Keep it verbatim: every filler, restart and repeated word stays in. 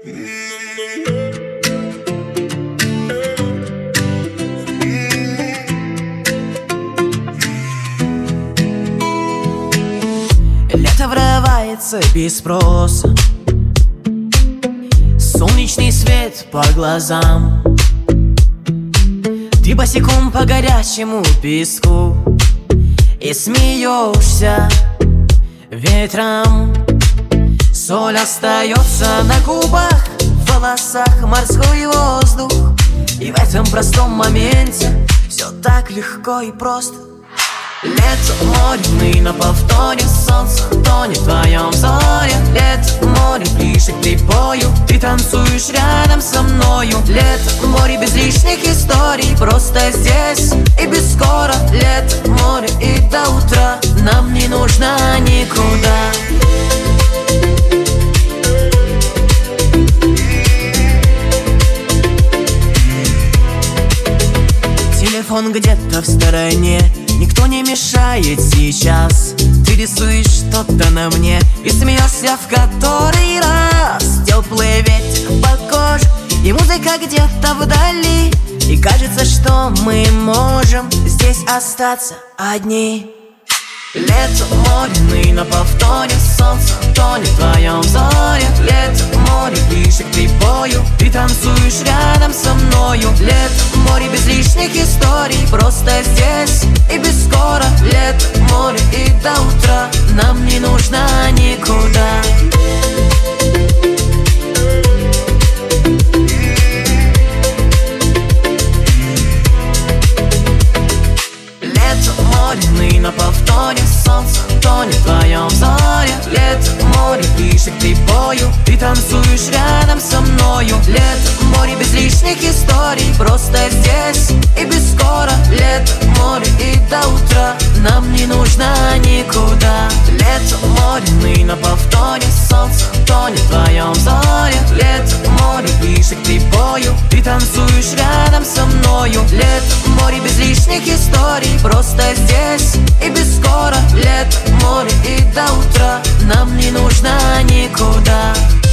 Лето врывается без спроса, солнечный свет по глазам. Ты босиком по горячему песку и смеешься ветром. Соль остается на губах, в волосах морской воздух. И в этом простом моменте все так легко и просто. Лето, море, мы на повторе, солнце тонет в твоем взоре. Лето, море, ближе к прибою, ты танцуешь рядом со мною. Лето, море без лишних историй, просто здесь и без скоро. Лето, море и до утра нам не нужно никуда. Телефон где-то в стороне, никто не мешает сейчас. Ты рисуешь что-то на мне и смеешься в который раз. Теплый ветер по коже и музыка где-то вдали. И кажется, что мы можем здесь остаться одни. Лето, море, мы на повторе, солнце тонет в твоем взоре. Лето, море, ближе к прибою, ты танцуешь рядом со мною. Лето, море без лишних историй, просто здесь и без скоро. Лето, море и до утра нам не нужно никуда. Мы на повторе, солнце тонет в твоем взоре. Лето, море, ближе к прибою, ты танцуешь рядом со мною. Лето, море без лишних историй, просто здесь и без скоро. Лето, море и до утра нам не нужно никуда. Лето, море, мы на повторе, солнце тонет в твоем взоре. Лето, море, ближе к прибою, ты танцуешь рядом со мною. Лето, море без лишних историй, просто здесь и без скоро. Лето, море и до утра нам не нужно никуда.